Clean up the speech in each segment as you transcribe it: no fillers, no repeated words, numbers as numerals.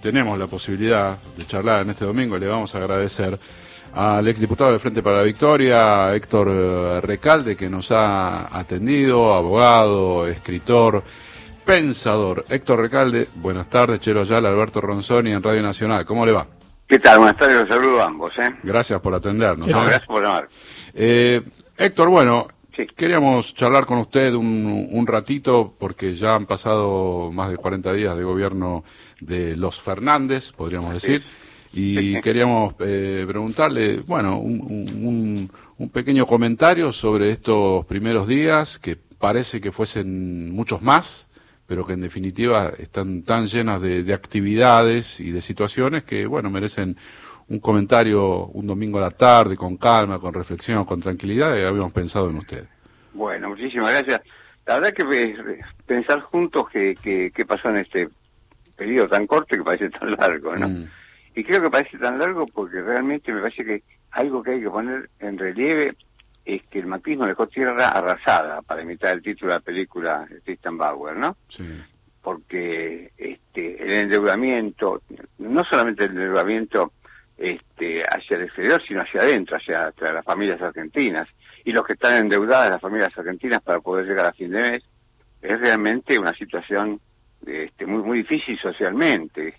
tenemos la posibilidad de charlar en este domingo. Le vamos a agradecer al exdiputado del Frente para la Victoria, Héctor Recalde, que nos ha atendido, abogado, escritor, pensador. Héctor Recalde, buenas tardes. Chelo Ayala, Alberto Ronzoni en Radio Nacional. ¿Cómo le va? ¿Qué tal? Buenas tardes, los saludo a ambos. Gracias por atendernos. No, gracias por llamar. Héctor, bueno, sí, queríamos charlar con usted un ratito, porque ya han pasado más de 40 días de gobierno de los Fernández, podríamos decir, y queríamos preguntarle, bueno, un pequeño comentario sobre estos primeros días, que parece que fuesen muchos más, pero que en definitiva están tan llenas de actividades y de situaciones que, bueno, merecen un comentario un domingo a la tarde, con calma, con reflexión, con tranquilidad, y habíamos pensado en usted. Bueno, muchísimas gracias. La verdad que pensar juntos qué pasó en este periodo tan corto que parece tan largo, ¿no? Y creo que parece tan largo porque realmente me parece que algo que hay que poner en relieve es que el macrismo dejó tierra arrasada, para imitar el título de la película de Tristan Bauer, ¿no? Sí. Porque el endeudamiento, no solamente el endeudamiento hacia el exterior, sino hacia adentro, hacia las familias argentinas, y los que están endeudadas, las familias argentinas, para poder llegar a fin de mes, es realmente una situación muy difícil socialmente,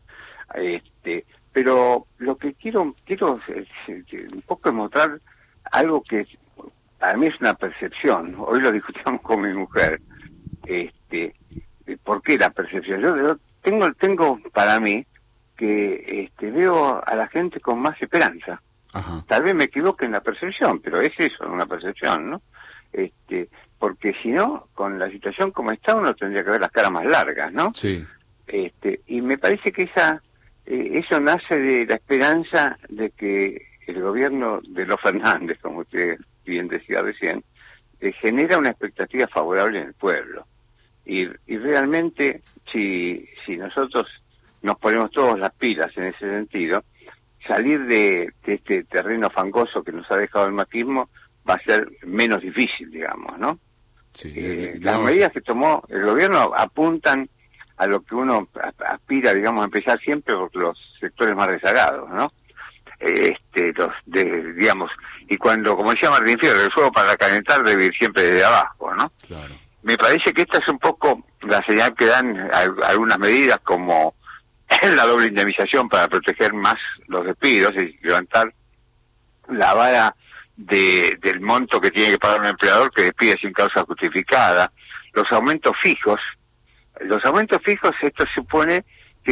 pero lo que quiero un poco es mostrar algo que para mí es una percepción. Hoy lo discutimos con mi mujer. ¿Por qué la percepción? Yo tengo para mí que veo a la gente con más esperanza. Ajá. Tal vez me equivoque en la percepción, pero es eso, una percepción, ¿no? Porque si no, con la situación como está, uno tendría que ver las caras más largas, ¿no? Sí. Y me parece que eso nace de la esperanza de que el gobierno de los Fernández, como usted bien decía recién, genera una expectativa favorable en el pueblo. Y realmente, si nosotros nos ponemos todos las pilas en ese sentido, salir de este terreno fangoso que nos ha dejado el macrismo va a ser menos difícil, digamos, ¿no? Sí, las medidas que tomó el gobierno apuntan a lo que uno aspira, digamos, a empezar siempre por los sectores más rezagados, ¿no? Digamos, y cuando, como decía Martín Fierro, el fuego para calentar debe ir siempre desde abajo, ¿no? Claro. Me parece que esta es un poco la señal que dan algunas medidas, como la doble indemnización para proteger más los despidos y levantar la vara del monto que tiene que pagar un empleador que despide sin causa justificada, los aumentos fijos, esto supone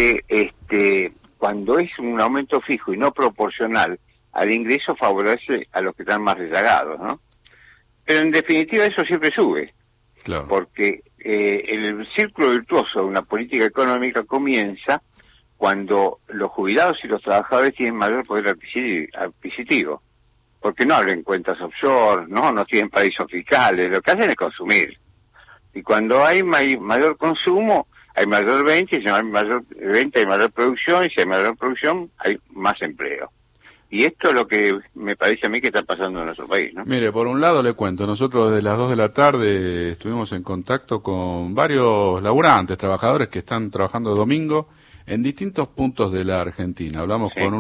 que cuando es un aumento fijo y no proporcional al ingreso, favorece a los que están más rezagados, ¿no? Pero en definitiva eso siempre sube. Claro. Porque el círculo virtuoso de una política económica comienza cuando los jubilados y los trabajadores tienen mayor poder adquisitivo, porque no abren cuentas offshore, no tienen paraísos fiscales, lo que hacen es consumir. Y cuando hay mayor consumo, hay mayor venta, y si hay mayor venta hay mayor producción, y si hay mayor producción hay más empleo. Y esto es lo que me parece a mí que está pasando en nuestro país, ¿no? Mire, por un lado le cuento, nosotros desde las 2 de la tarde estuvimos en contacto con varios laburantes, trabajadores que están trabajando domingo en distintos puntos de la Argentina. Hablamos con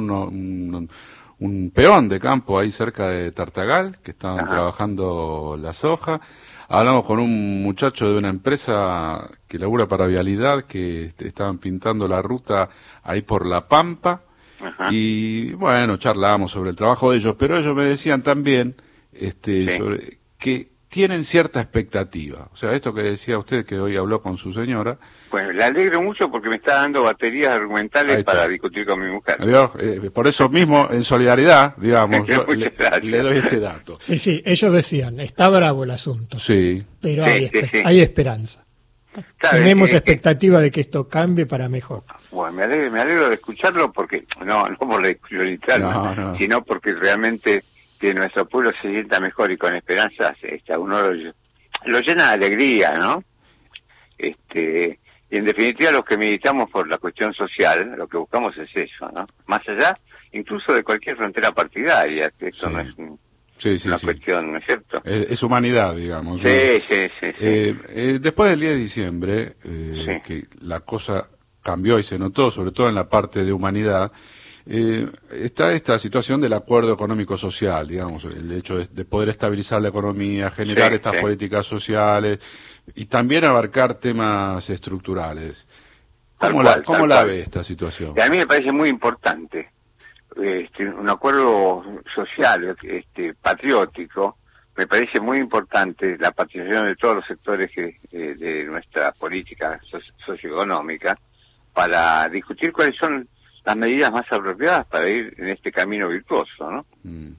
un peón de campo ahí cerca de Tartagal, que estaban trabajando la soja. Hablamos con un muchacho de una empresa que labura para Vialidad, que estaban pintando la ruta ahí por La Pampa. Ajá. Y bueno, charlábamos sobre el trabajo de ellos, pero ellos me decían también sobre que tienen cierta expectativa. O sea, esto que decía usted, que hoy habló con su señora. Pues le alegro mucho porque me está dando baterías argumentales para discutir con mi mujer. Por eso mismo, en solidaridad, digamos, yo le doy este dato. Sí, ellos decían, está bravo el asunto, sí, pero hay esperanza. Claro, tenemos expectativa de que esto cambie para mejor. Bueno, me alegro de escucharlo porque, no por la exclusión, sino porque realmente que nuestro pueblo se sienta mejor y con esperanzas, uno lo llena de alegría, ¿no? Y en definitiva los que militamos por la cuestión social, lo que buscamos es eso, ¿no? Más allá, incluso de cualquier frontera partidaria, que esto no es una cuestión, ¿no es cierto? Es humanidad, digamos. Sí. Después del 10 de diciembre, que la cosa cambió y se notó, sobre todo en la parte de humanidad, está esta situación del acuerdo económico-social, digamos, el hecho de poder estabilizar la economía, generar estas políticas sociales y también abarcar temas estructurales. ¿Cómo la ve esta situación? Y a mí me parece muy importante un acuerdo social, patriótico. Me parece muy importante la participación de todos los sectores de nuestra política socioeconómica para discutir cuáles son las medidas más apropiadas para ir en este camino virtuoso, ¿no?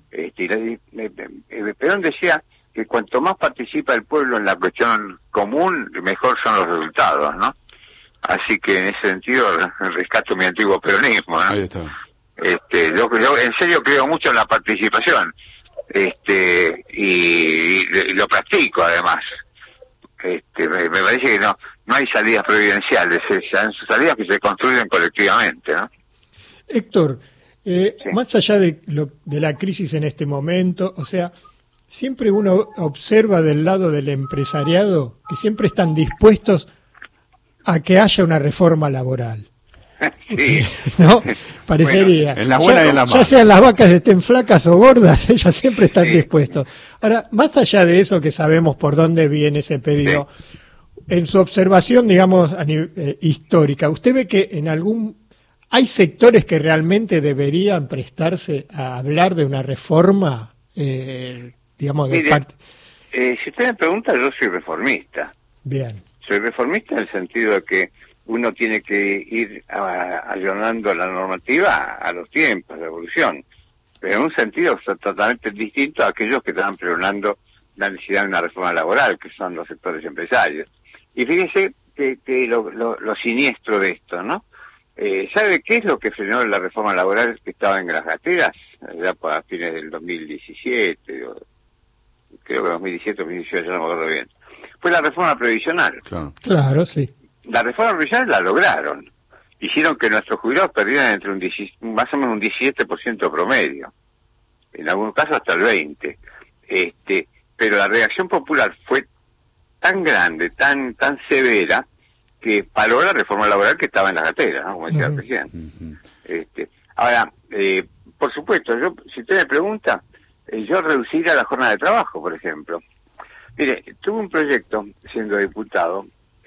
Perón decía que cuanto más participa el pueblo en la cuestión común, mejor son los resultados, ¿no? Así que en ese sentido rescato mi antiguo peronismo, ¿no? Ahí está. Yo en serio creo mucho en la participación, y lo practico además. Me parece que no hay salidas providenciales, son salidas que se construyen colectivamente, ¿no? Héctor, más allá de la crisis en este momento, o sea, siempre uno observa del lado del empresariado que siempre están dispuestos a que haya una reforma laboral. Sí. ¿No? Parecería. Bueno, en la buena y en la mala. Ya sean las vacas estén flacas o gordas, ellos siempre están dispuestos. Ahora, más allá de eso que sabemos por dónde viene ese pedido, en su observación, digamos, histórica, ¿usted ve que hay sectores que realmente deberían prestarse a hablar de una reforma, digamos, de parte? Si usted me pregunta, yo soy reformista. Bien. Soy reformista en el sentido de que uno tiene que ir ayornando la normativa a los tiempos, a la evolución, pero en un sentido totalmente distinto a aquellos que están pregonando la necesidad de una reforma laboral, que son los sectores empresarios. Y fíjese que lo siniestro de esto, ¿no? ¿Sabe qué es lo que frenó la reforma laboral que estaba en las gateras? Ya a fines del 2017, creo que 2017 o 2018, ya no me acuerdo bien. Fue la reforma previsional. Claro, sí. La reforma previsional la lograron. Hicieron que nuestros jubilados perdieran entre más o menos un 17% promedio. En algunos casos hasta el 20%. Pero la reacción popular fue tan grande, tan severa, que paró la reforma laboral que estaba en la gatera, ¿no? Como decía el presidente. Ahora, por supuesto, si usted me pregunta, yo reduciría la jornada de trabajo, por ejemplo. Mire, tuve un proyecto siendo diputado,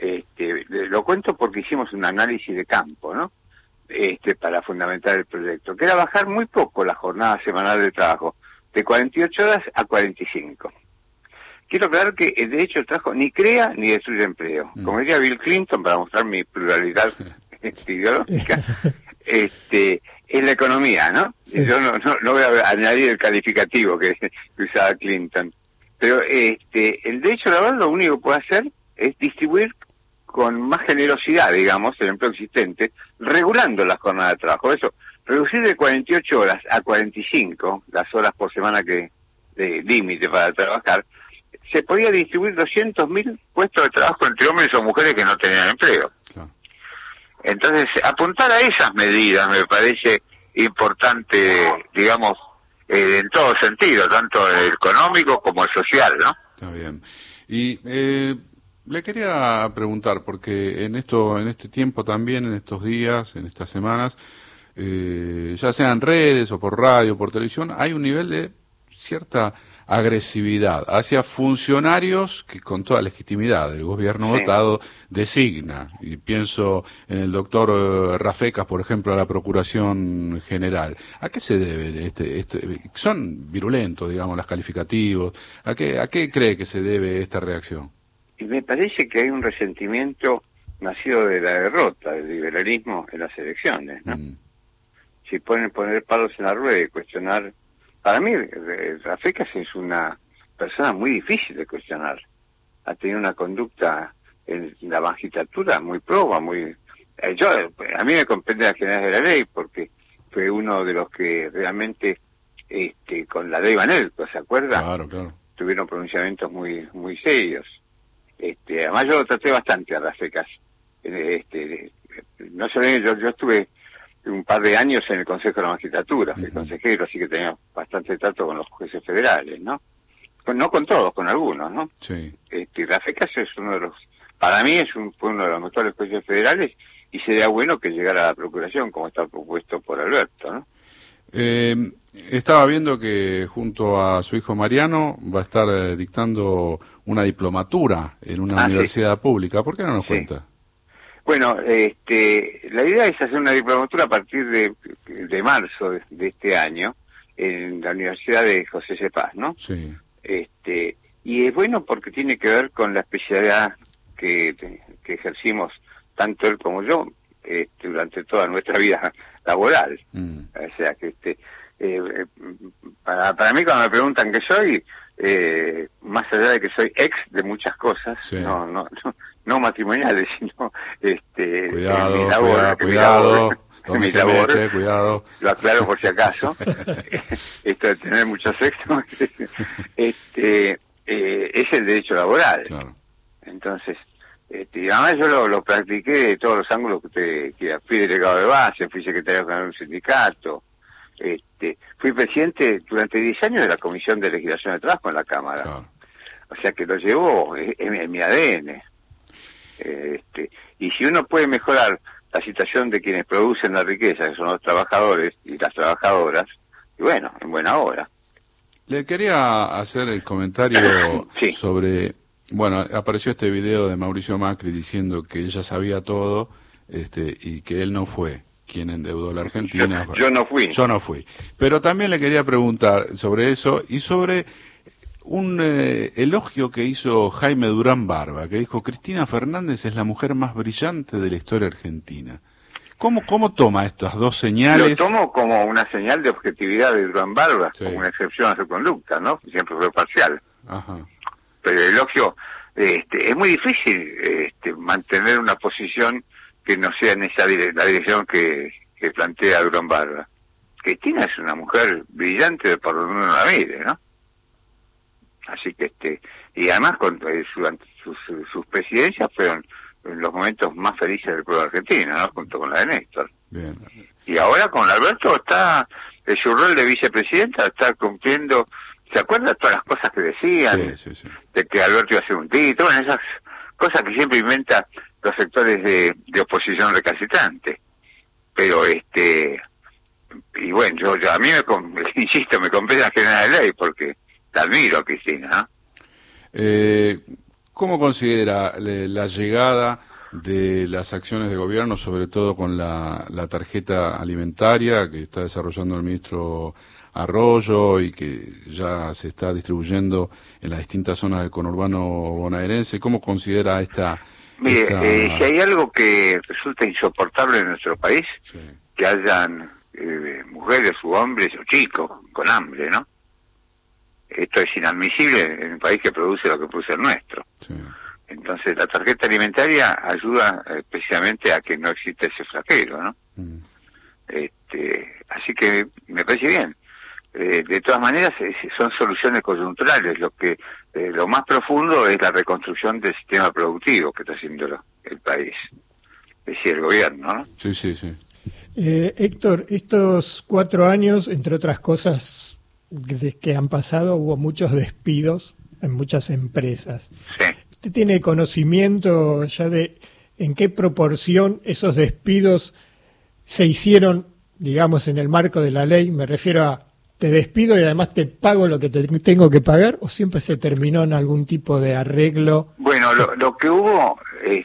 lo cuento porque hicimos un análisis de campo, ¿no? Para fundamentar el proyecto, que era bajar muy poco la jornada semanal de trabajo, de 48 horas a 45. Quiero aclarar que de hecho el trabajo ni crea ni destruye empleo. Como diría Bill Clinton, para mostrar mi pluralidad ideológica, es la economía, ¿no? Sí. Yo no voy a añadir el calificativo que usaba Clinton. Pero el derecho laboral lo único que puede hacer es distribuir con más generosidad, digamos, el empleo existente, regulando las jornadas de trabajo. Eso, reducir de 48 horas a 45, las horas por semana de límite para trabajar, se podía distribuir 200.000 puestos de trabajo entre hombres o mujeres que no tenían empleo. Claro. Entonces, apuntar a esas medidas me parece importante, digamos, en todo sentido, tanto el económico como el social, ¿no? Está bien. Y le quería preguntar, porque en este tiempo también, en estos días, en estas semanas, ya sea en redes o por radio, por televisión, hay un nivel de cierta agresividad hacia funcionarios que con toda legitimidad el gobierno votado designa, y pienso en el doctor Rafecas, por ejemplo, a la Procuración General. ¿A qué se debe son virulentos, digamos, los calificativos? ¿A qué cree que se debe esta reacción? Y me parece que hay un resentimiento nacido de la derrota del liberalismo en las elecciones, ¿no? Si pueden poner palos en la rueda y cuestionar. Para mí, Rafecas es una persona muy difícil de cuestionar. Ha tenido una conducta en la magistratura muy proba, muy... a mí me comprende las generales de la ley, porque fue uno de los que realmente, con la ley Banelco, ¿se acuerda? Claro. Tuvieron pronunciamientos muy serios. Además yo lo traté bastante a Rafecas. No sé, yo estuve un par de años en el Consejo de la Magistratura, fui consejero, así que tenía bastante trato con los jueces federales, ¿no? No con todos, con algunos, ¿no? Sí. Rafecas es uno de los, para mí fue uno de los mejores jueces federales, y sería bueno que llegara a la Procuración, como está propuesto por Alberto, ¿no? Estaba viendo que junto a su hijo Mariano va a estar dictando una diplomatura en una universidad pública. ¿Por qué no nos cuenta? Bueno, la idea es hacer una diplomatura a partir de marzo de este año en la Universidad de José C. Paz, ¿no? Sí. Y es bueno porque tiene que ver con la especialidad que ejercimos tanto él como yo durante toda nuestra vida laboral. O sea que para mí cuando me preguntan qué soy, más allá de que soy ex de muchas cosas, sí. no matrimoniales, sino cuidado, mi labor, cuidado. Lo aclaro por si acaso. Esto de tener mucho sexo es el derecho laboral. Claro. Entonces, además yo lo practiqué de todos los ángulos que fui delegado de base, fui secretario general de un sindicato, fui presidente durante 10 años de la Comisión de Legislación de Trabajo en la Cámara. Claro. O sea que lo llevo en mi ADN. Y si uno puede mejorar la situación de quienes producen la riqueza, que son los trabajadores y las trabajadoras, y bueno, en buena hora. Le quería hacer el comentario sí. sobre... Bueno, apareció este video de Mauricio Macri diciendo que ella sabía todo y que él no fue quien endeudó la Argentina. Yo no fui. Yo no fui. Pero también le quería preguntar sobre eso y sobre un elogio que hizo Jaime Durán Barba, que dijo: Cristina Fernández es la mujer más brillante de la historia argentina. ¿Cómo toma estas dos señales? Lo tomo como una señal de objetividad de Durán Barba, sí. Como una excepción a su conducta, ¿no? Siempre fue parcial. Ajá. Pero el elogio, es muy difícil mantener una posición que no sea en la dirección que plantea Durán Barba. Cristina es una mujer brillante por donde uno la mire, ¿no? Así que y además con sus presidencias fueron los momentos más felices del pueblo argentino, ¿no? Junto con la de Néstor. Bien. Y ahora con Alberto está en su rol de vicepresidenta, está cumpliendo. ¿Se acuerdan todas las cosas que decían? Sí, sí. De que Alberto iba a ser un tito, bueno, esas cosas que siempre inventan los sectores de oposición recalcitrante. Pero y bueno, yo a mí insisto, me compré la general de ley porque la admiro a Cristina, ¿no? ¿Cómo considera la llegada de las acciones de gobierno, sobre todo con la tarjeta alimentaria que está desarrollando el ministro Arroyo y que ya se está distribuyendo en las distintas zonas del conurbano bonaerense? ¿Cómo considera esta...? Mire, si hay algo que resulta insoportable en nuestro país, sí. Que hayan mujeres u hombres o chicos con hambre, ¿no? Esto es inadmisible en un país que produce lo que produce el nuestro. Sí. Entonces la tarjeta alimentaria ayuda precisamente a que no exista ese flagelo, ¿no? Así que me parece bien. De todas maneras son soluciones coyunturales. Lo más profundo es la reconstrucción del sistema productivo que está haciendo el país, es decir, el gobierno, ¿no? Sí, sí, sí. Héctor, estos 4 años, entre otras cosas que han pasado, hubo muchos despidos en muchas empresas. Sí. ¿Usted tiene conocimiento ya de en qué proporción esos despidos se hicieron, digamos, en el marco de la ley? Me refiero a te despido y además te pago lo que te tengo que pagar, ¿o siempre se terminó en algún tipo de arreglo? Bueno, lo que hubo,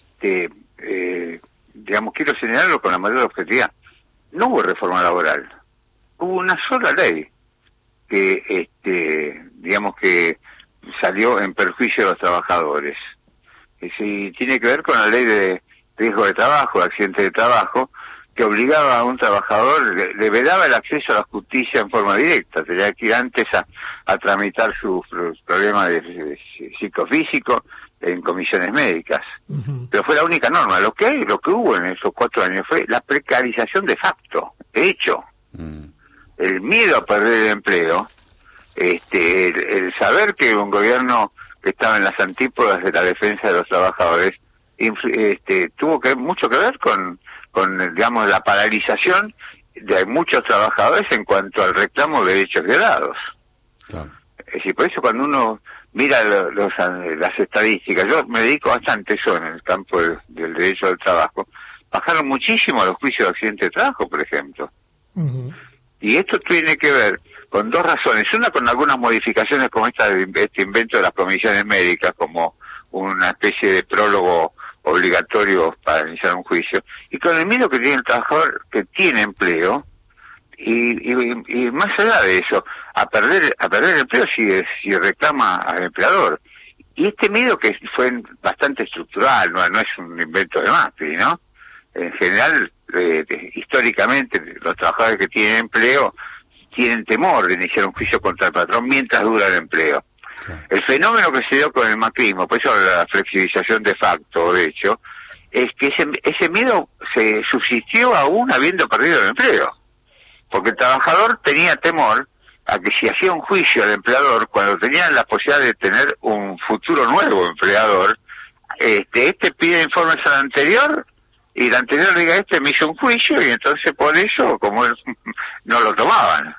digamos, quiero señalarlo con la mayor objetividad, no hubo reforma laboral, hubo una sola ley que, digamos que salió en perjuicio de los trabajadores. Y tiene que ver con la ley de riesgo de trabajo, de accidente de trabajo, que obligaba a un trabajador, le vedaba el acceso a la justicia en forma directa, tenía que ir antes a tramitar sus problemas de psicofísico en comisiones médicas. Uh-huh. Pero fue la única norma. Lo que hubo en esos 4 años fue la precarización de facto, de hecho. El miedo a perder el empleo, el saber que un gobierno que estaba en las antípodas de la defensa de los trabajadores tuvo mucho que ver con digamos, la paralización de muchos trabajadores en cuanto al reclamo de derechos violados. Claro. Es decir, por eso cuando uno mira las estadísticas, yo me dedico bastante eso en el campo del derecho al trabajo, bajaron muchísimo los juicios de accidente de trabajo, por ejemplo. Ujú. Y esto tiene que ver con dos razones. Una, con algunas modificaciones como este invento de las comisiones médicas, como una especie de prólogo obligatorio para iniciar un juicio, y con el miedo que tiene el trabajador que tiene empleo, y más allá de eso, a perder el empleo si reclama al empleador. Y este miedo, que fue bastante estructural, no es un invento de Macri, ¿no? En general, históricamente, los trabajadores que tienen empleo tienen temor de iniciar un juicio contra el patrón mientras dura el empleo. Claro. El fenómeno que se dio con el macrismo, por eso la flexibilización de facto, de hecho, es que ese miedo se subsistió aún habiendo perdido el empleo. Porque el trabajador tenía temor a que si hacía un juicio al empleador, cuando tenía la posibilidad de tener un futuro nuevo empleador, este pide informes al anterior, y el anterior diga, me hizo un juicio, y entonces por eso, como él, no lo tomaban.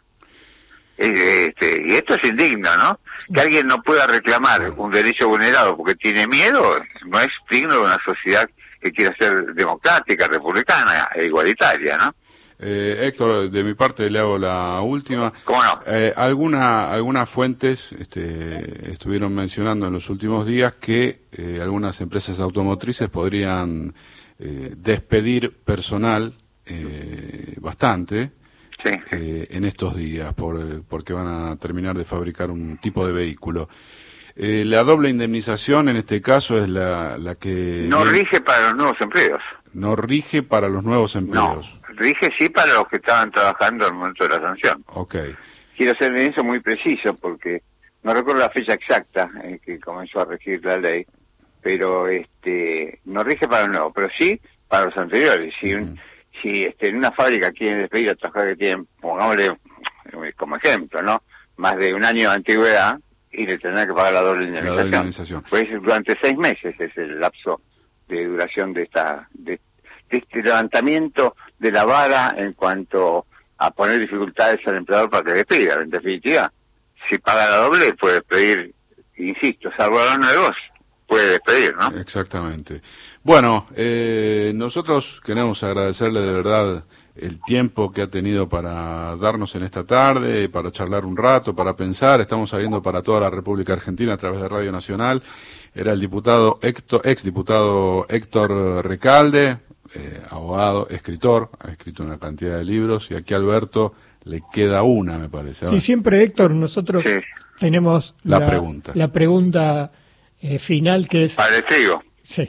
Y esto es indigno, ¿no? Que alguien no pueda reclamar un derecho vulnerado porque tiene miedo, no es digno de una sociedad que quiera ser democrática, republicana e igualitaria, ¿no? Héctor, de mi parte le hago la última. ¿Cómo no? Algunas fuentes estuvieron mencionando en los últimos días que algunas empresas automotrices podrían despedir personal bastante Sí. en estos días porque van a terminar de fabricar un tipo de vehículo. La doble indemnización en este caso es la que... No rige para los nuevos empleos. No rige para los nuevos empleos. No, rige sí para los que estaban trabajando al momento de la sanción. Ok. Quiero ser en eso muy preciso porque no recuerdo la fecha exacta en que comenzó a regir la ley, pero no rige para los nuevos, pero sí para los anteriores. Si en una fábrica quieren despedir a trabajadores que tienen, pongámosle como ejemplo, ¿no? Más de un año de antigüedad, y le tendrán que pagar la doble indemnización. Pues durante 6 meses es el lapso de duración de este levantamiento de la vara en cuanto a poner dificultades al empleador para que despida. En definitiva, si paga la doble, puede despedir, insisto, salvo los nuevos, puede despedir, ¿no? Exactamente. Bueno, nosotros queremos agradecerle de verdad el tiempo que ha tenido para darnos en esta tarde, para charlar un rato, para pensar. Estamos saliendo para toda la República Argentina a través de Radio Nacional. Era el ex diputado Héctor Recalde, abogado, escritor, ha escrito una cantidad de libros, y aquí a Alberto le queda una, me parece. Sí, siempre, Héctor, nosotros tenemos la pregunta final, que es... Para el trigo. Sí.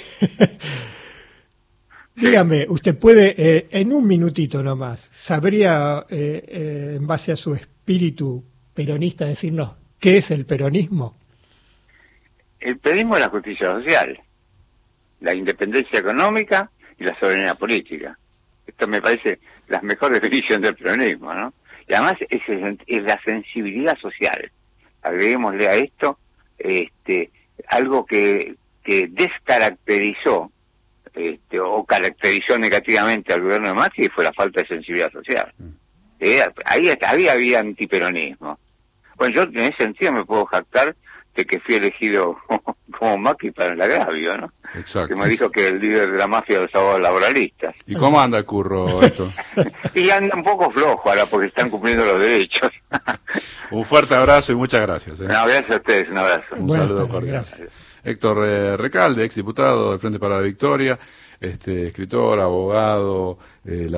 Dígame, usted puede, en un minutito nomás, ¿sabría, en base a su espíritu peronista, decirnos qué es el peronismo? El peronismo es la justicia social, la independencia económica y la soberanía política. Esto me parece la mejor definición del peronismo, ¿no? Y además es la sensibilidad social. Agreguémosle a esto algo que descaracterizó o caracterizó negativamente al gobierno de Macri, fue la falta de sensibilidad social. Ahí había antiperonismo. Bueno, yo en ese sentido me puedo jactar de que fui elegido como Macri para el agravio, ¿no? Exacto. Que me dijo que el líder de la mafia de los abogados laboralistas. ¿Y cómo anda el curro esto? Y anda un poco flojo ahora porque están cumpliendo los derechos. Un fuerte abrazo y muchas gracias. No, gracias a ustedes, un abrazo. Un saludo cordial. Gracias. Héctor Recalde, exdiputado del Frente para la Victoria, escritor, abogado,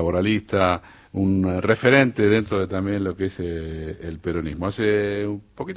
laboralista, un referente dentro de también lo que es el peronismo. Hace un poquito